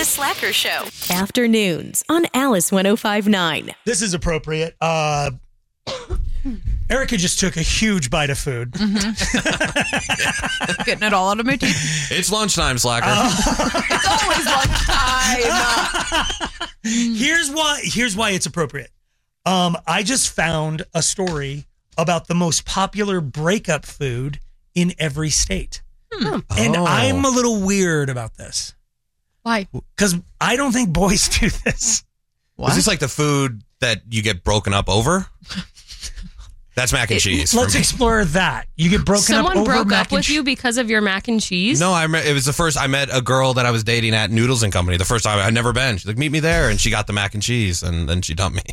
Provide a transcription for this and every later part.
The Slacker Show. Afternoons on Alice 105.9. This is appropriate. Erica just took a huge bite of food. Getting it all out of my teeth. It's lunchtime, Slacker. It's always lunchtime. Here's why it's appropriate. I just found a story about the most popular breakup food in every state. And I'm a little weird about this. Why? Because I don't think boys do this. What? Is this like the food that you get broken up over? That's mac and cheese. Let's explore that. You get broken up over Someone broke mac up and with you because of your mac and cheese? No, it was the first I met a girl that I was dating at Noodles and Company. The first time I'd never been. She's like, meet me there. And she got the mac and cheese and then she dumped me.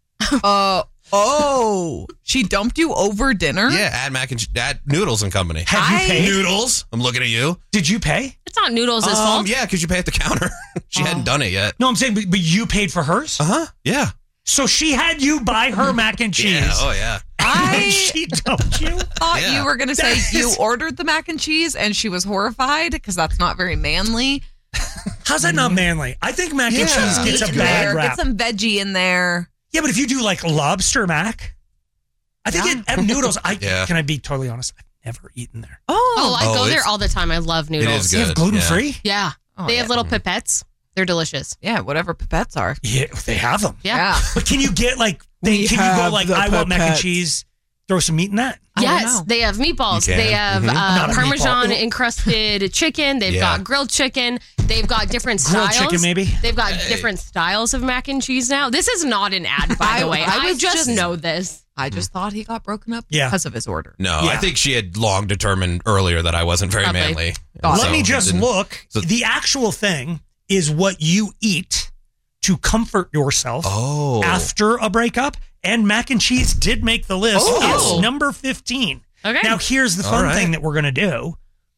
She dumped you over dinner? Yeah, at Noodles and Company. Have you paid? Noodles. I'm looking at you. Did you pay? It's not Noodles' fault. Yeah, because you pay at the counter. She hadn't done it yet. No, I'm saying, but you paid for hers? Yeah. So she had you buy her mac and cheese. Yeah. Oh, yeah. And she dumped you? Thought you were going to say That you is- ordered the mac and cheese and she was horrified because that's not very manly. How's that not manly? I think mac and cheese gets a bad rap. Get some veggie in there. Yeah, but if you do like lobster mac, I think at Noodles, can I be totally honest? I've never eaten there. Oh, I go there all the time. I love Noodles. It is good. You have gluten free? Yeah. They have little pipettes. They're delicious. Yeah, whatever pipettes are. Yeah, they have them. Yeah. But can you get can you go like, I want mac and cheese, throw some meat in that? Yes, they have meatballs. You can. They have Not a Parmesan meatball. encrusted chicken. They've got grilled chicken. They've got different Grilled styles. chicken, maybe? They've got different styles of mac and cheese now. This is not an ad, by the way. I was just just- know this. I just thought he got broken up Yeah. because of his order. No, Yeah. I think she had long determined earlier that I wasn't very Probably. manly. Let me just didn't- look. so- The actual thing is what you eat to comfort yourself after a breakup. And mac and cheese did make the list. Oh. It's number 15. Okay. Now, here's the fun All right. thing that we're going to do.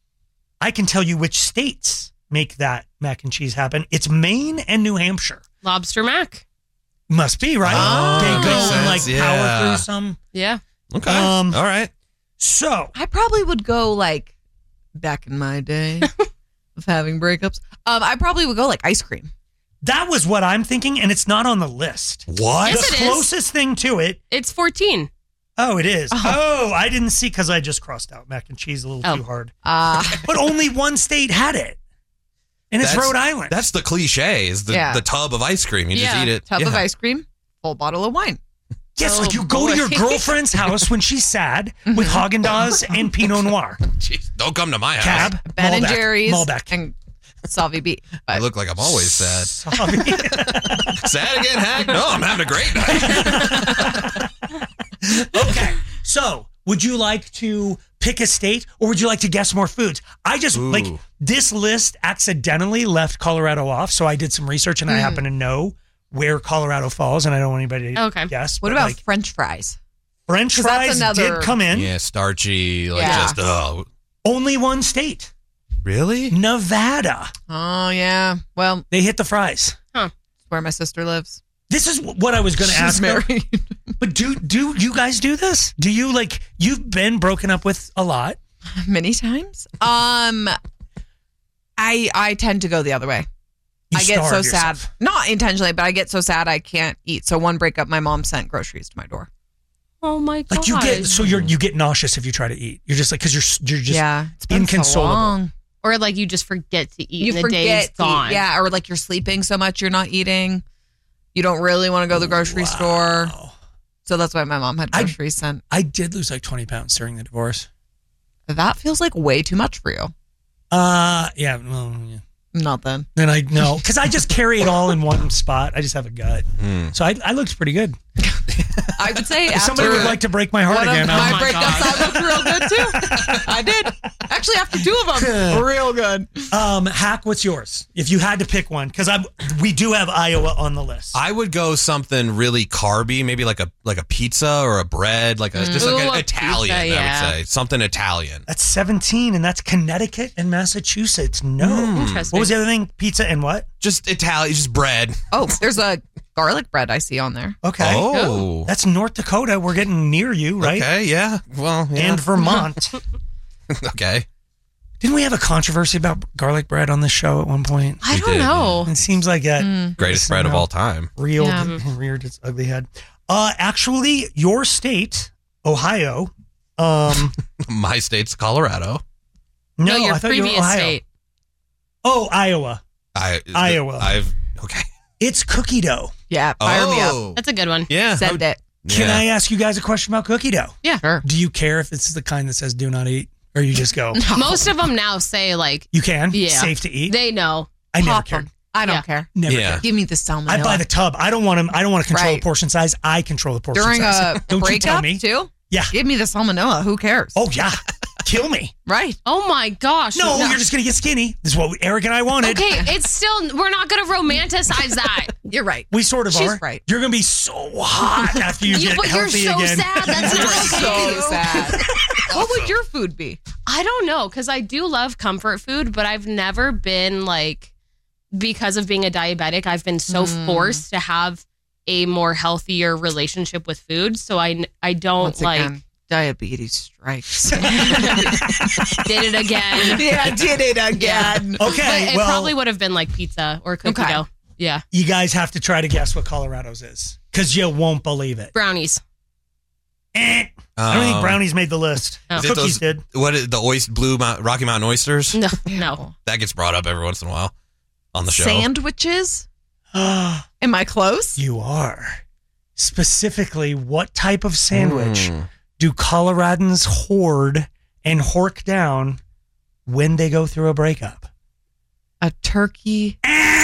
I can tell you which states make that mac and cheese happen. It's Maine and New Hampshire. Lobster mac. Must be, right? Oh, They go makes and sense, power yeah. through some. Yeah. Okay. All right. So, I probably would go like back in my day of having breakups. I probably would go like ice cream. that was what I'm thinking, and it's not on the list. What? Yes, The it is. closest thing to it. It's 14. Oh, it is. Oh, I didn't see because I just crossed out mac and cheese a little too hard. But only one state had it, and it's Rhode Island. That's the cliche, is the tub of ice cream. You just eat it. Tub of ice cream, full bottle of wine. Yes, like you go to your girlfriend's house when she's sad with Haagen-Dazs and Pinot Noir. Jeez, don't come to my house. Cab, Ben and Malbec, Jerry's, Malbec. and Salvi B. I look like I'm always sad. Sorry. Sad again, Hack? No, I'm having a great night. Okay, so would you like to pick a state or would you like to guess more foods? I just, like, this list accidentally left Colorado off, so I did some research and I happen to know where Colorado falls, and I don't want anybody to guess. What but, about like, French fries? French 'Cause that's fries another- did come in. Yeah, starchy, like Yeah. just, Only one state. Really? Nevada. Oh, yeah. Well, They hit the fries. where my sister lives. This is what I was going to She's ask. though. married. But do you guys do this? Do you, like, you've been broken up with a lot? Many times. I tend to go the other way. You I get so starve sad. yourself. Not intentionally, but I get so sad I can't eat. So one breakup, my mom sent groceries to my door. Oh my god. Like you get nauseous if you try to eat. You're just like, because you're just It's been so inconsolable. long. Or like you just forget to eat You and the day is forget to eat. gone. Yeah, or like you're sleeping so much you're not eating. You don't really want to go to the grocery store. So that's why my mom had groceries sent. I did lose like 20 pounds during the divorce. That feels like way too much for you. Yeah. Well, yeah. Not then. Then I know because I just carry it all in one spot. I just have a gut, so I looked pretty good. I would say If somebody would like to break my heart one again, of my I'll- breakups, I looked real good too. I did. Actually, after two of them, real good. Hack, what's yours? If you had to pick one, because we do have Iowa on the list. I would go something really carby, maybe like a pizza or a bread, like an Italian. pizza, I yeah. would say something Italian. That's 17, and that's Connecticut and Massachusetts. No. Interesting. What was the other thing? Pizza and what? Just Italian, just bread. Oh, there's a garlic bread I see on there. Okay. Oh, That's North Dakota. We're getting near you, right? okay, yeah. Well, yeah. And Vermont. Okay. Didn't we have a controversy about garlic bread on this show at one point? I We don't did, know. It seems like that Greatest bread of all time. reeled Yeah. and reared its ugly head. Actually, your state, Ohio. My state's Colorado. No, your I thought you were previous Ohio. state. Oh, Iowa. Iowa. Okay. It's cookie dough. Yeah, fire me up. That's a good one. Yeah. Send it. Can Yeah. I ask you guys a question about cookie dough? Yeah. Sure. Do you care if it's the kind that says "do not eat," or you just go? Most of them now say like You can. Yeah. Safe to eat. they know. I never Pop cared. 'em. I don't Yeah. care. Never Yeah. cared. Give me the salmonella. I buy the tub. I don't want to. I don't want to control Right. the portion size. I control the portion during size. a Don't you tell breakup me. too. Yeah. Give me the salmonella. Who cares? Oh yeah. Kill me. Right. Oh my gosh. No, you're just gonna get skinny. This is what Eric and I wanted. Okay, it's still we're not gonna romanticize that. You're right. We sort of She's are. right. You're gonna be so hot after you get but you're healthy so again. sad. That's not okay. So sad. What would your food be? I don't know because I do love comfort food, but I've never been like because of being a diabetic. I've been so forced to have a more healthier relationship with food. So I don't Once like again, diabetes strikes. did it again. Yeah, did it again. But Okay, it well, probably would have been like pizza or cookie Okay. dough. Yeah, you guys have to try to guess what Colorado's is because you won't believe it. brownies. I don't think brownies made the list. Oh. Is it Cookies did. What is the Rocky Mountain oysters? No, no. That gets brought up every once in a while on the show. Sandwiches? Am I close? You are. Specifically, what type of sandwich do Coloradans hoard and hork down when they go through a breakup? A turkey?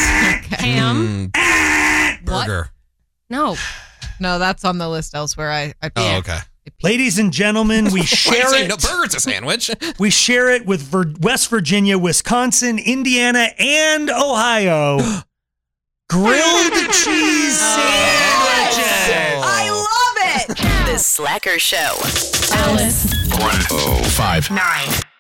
Ham? Burger. No. No, that's on the list elsewhere. I Oh, okay. Ladies and gentlemen, we Wait, share so it. no, burger's a sandwich. We share it with West Virginia, Wisconsin, Indiana, and Ohio. Grilled cheese sandwiches. I love it. The Slacker Show. Alice 105. 9.